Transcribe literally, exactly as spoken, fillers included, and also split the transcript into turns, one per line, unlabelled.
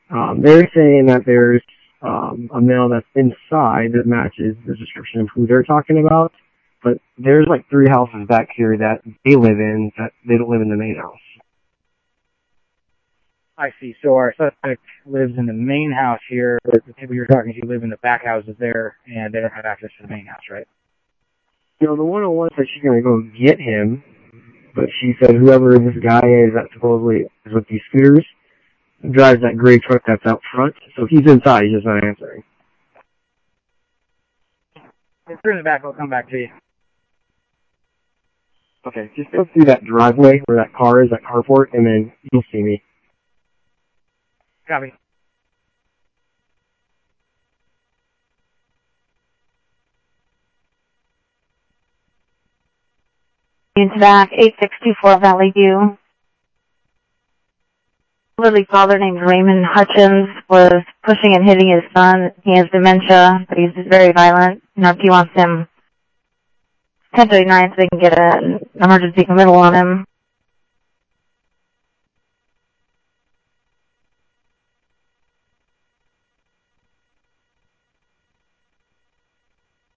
Um, they're saying that there's um, a male that's inside that matches the description of who they're talking about, but there's like three houses back here that they live in that they don't live in the main house.
I see. So our suspect lives in the main house here, but the people you're talking to live in the back houses there, and they don't have access to the main house, right?
You know, the one oh one said she's going to go get him, but she said whoever this guy is that supposedly is with these scooters drives that gray truck that's out front, so he's inside, he's just not answering.
If you're in the back, I'll come back to you.
Okay, just go through that driveway where that car is, that carport, and then you'll see me.
Copy.
Into back, eight six two four Valley View. Lily's father named Raymond Hutchins was pushing and hitting his son. He has dementia, but he's very violent. You know, if he wants him ten thirty-nine so they can get an emergency committal on him.